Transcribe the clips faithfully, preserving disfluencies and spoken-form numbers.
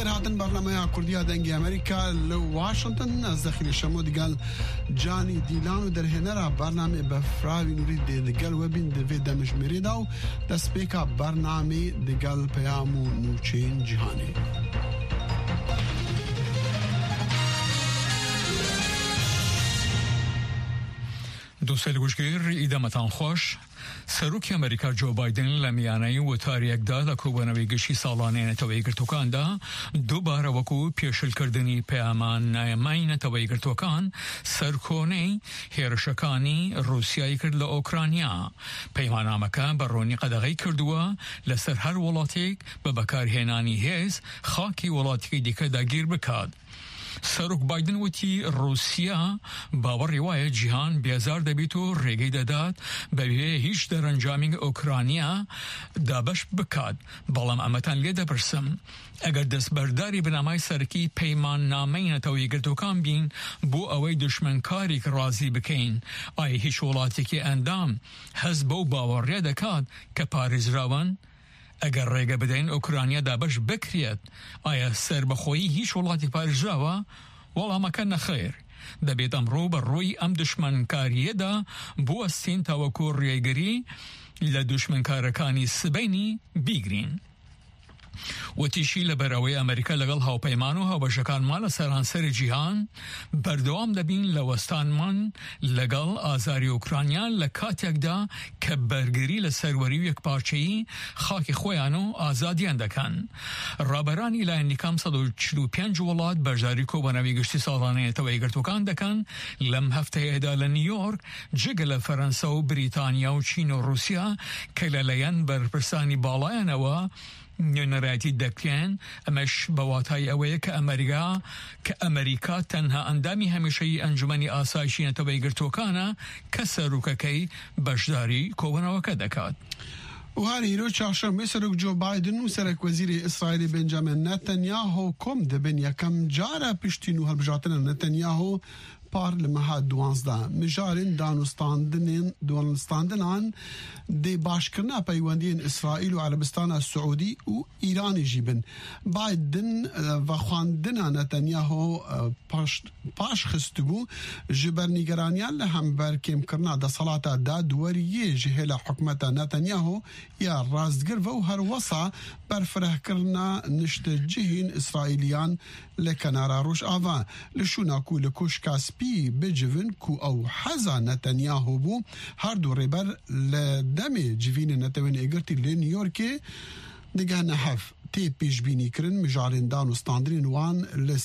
خير هاتن برنامج كردية دنجي أمريكا لواشنطن از داخل شمود قال جاني ديلانو در هنرا برنامج بفراوي نريد دقال وبين دفي دمج مريداو تسبيكا برنامج دقال بيامو نوچين جهاني دوستان گوشگیر ایدامتان خوش سروک امریکا جو بایدن لمیانه و تاریک دا لکوبانوی گشی سالانه نتوی گرتوکان دا دوباره وکو پیشل کردنی پیامان نایمای نتوی گرتوکان سرکونه هیرشکانی روسیای کرد لأوکرانیا پیمان آمکا برونی قدغی کردوا لسر هر ولاتیک ببکار هنانی هیز خاکی ولاتیک دیکه دا گیر بکاد سروک بایدن وتی روسیا باور روایت جهان بیازار دبیتو ریگی دادات به هیچ در انجامینگ اوکراینیا دابش بکاد بالام امتان لیده برسم اگر دست برداری بنامای سرکی پیمان نامین تاوی گرتوکان بین بو اوی دشمنکاری که رازی بکین آی هیچ ولاتی که اندام حزب و باور ریده کاد که پاریز روان اگر ریگه بدین اوکراینیا دابش بکریت آیا سر بخویی هیچ ولاتی پاریز روا ولا مکان خیر دبیت امرو بر روی ام دشمنکاریه دا بو استین تاوکور ریگری لدشمنکارکانی سبینی بیگرین و تیشی لبراوی امریکا لگل هاو پیمانو هاو بشکان مال سرانسر جیهان بردوام دبین لوستان من لگل آزاری اوکراینیا لکاتیک دا کبرگری لسروری و یک پارچهی خاک خویانو آزادیان دکن رابرانی لانی کم صد و چلو پینج ولاد برجاری کو بناوی گشتی سالانه توی گرتوکان دکن لم هفته ایدال نیویورک جگل فرانسه و بریتانیا و چین و روسیا کللیان بر پرسانی بالایان و نراتي دكان امش بواتاي اوي كامريكا كامريكا تنها اندامي همشي انجمني آسایشی نتوی گرتوکانا كسروككي بشداري كوبنا وكدكات وهاري رو چهارشنبه سرک جو بایدن و سرک وزیر اسرائیل بنجامین نتانیاهو کم دبن یکم جارا پشتینو هلبجاتن نتانیاهو پارلمها دوانزده مجارن دانستاندنین دانستاندنان دی باشکرنا پیوندین اسرائیل و عربستان السعودی و ایران جیبن بایدن و خواندنا نتانیاهو پاش پاش خستبو جبر نیگرانیان لهم بر کم کرنا دا صلاة دا دوریه جهل حکمت نتانیاهو یا رازدگر و هر وصا بر فرح کرنا نشت جهین اسرائیلیان لکنارا روش آوان لشوناکو لکوش کاسپی بجوین کو او حزا نتانیاهو بو هر دو ریبر لدم جوین نتوین اگرتی لنیورکی نگه نحف تی پیش بینی کرن مجارین دان و ستاندرین وان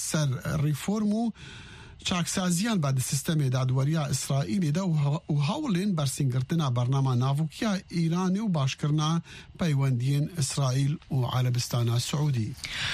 لسر ریفورمو چاکسازیان بعد سیستم دادوریا اسرائیلی دا و هاولین برسنگرتنا برنامه ناوکیا ایرانی و باشکرنا پیوندین اسرائیل و عربستان سعودی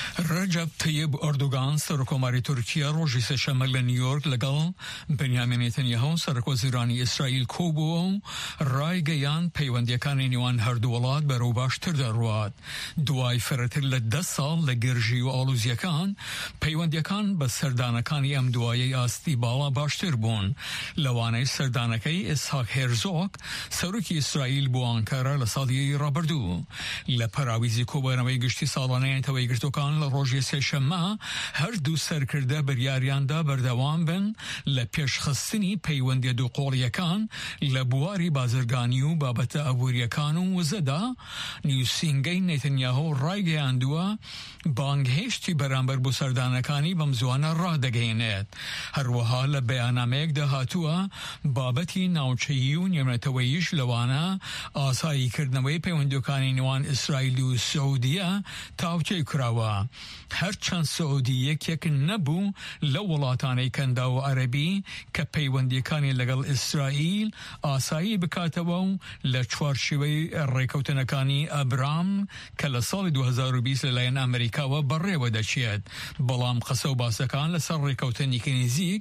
رجب طیب اردوغان سرکوماری ترکیه روزی سهشنبه نیویورک لگل بنیامین نتانیاهو سرک وزیرانی اسرائیل کوبو رای گیان پیوندیکان نیوان هر دو ولات برو باشتر درواد دوای فراتر لده سال لگرژی و آلوزیکان پیوندیکان به سردانکانی ام دوای آستی بالا باشتر بون لوانه سردانکی اسحاق هرزوگ سروکی اسرائیل بو آنکارا لسالیه را بردو لپراویزی کوبانوی گشتی سالانه توی گرتوکان لروژی سهشنبه هر دو سرکرده بریاریان دا بردوام بن لپیش خستنی پیوندی دو قولیکان لبواری بازرگانیو بابت ابوریکانو وزدا نیوسینگی نتانیاهو رای اندوا بانگهشتی برانبر بو سردانکانی بمزوانا را دگینید هر وها لبیانامه ده هاتوا بابتی ناوچهیو نیمتویش لوانا آسایی کردنوی پیوندوکانی نوان اسرائیل و سعودیه تاوچه کراوا هر چند سعودیه که نبو لولاتانی کنداو عربی که پیوندوکانی لگل اسرائیل آسایی بکاتوو لچوارشوی ریکوتنکانی ابرام که لسال دو هزار و بیست لین امریکا و بره و دچید بلام قصو باسکان لسر ریکوتنی کنیزی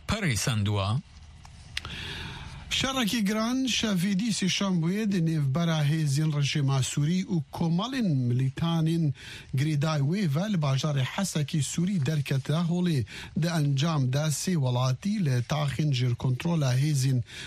پریسندوا شرکی گران شفیدی سیشنبه دنیو برا هیزین رژیم سوری و کمالین ملیتانین گریدای ویول باجار حسکی سوری درکت هولی ده انجام ده سی ولاتی لتاخین جر کنترول هیزین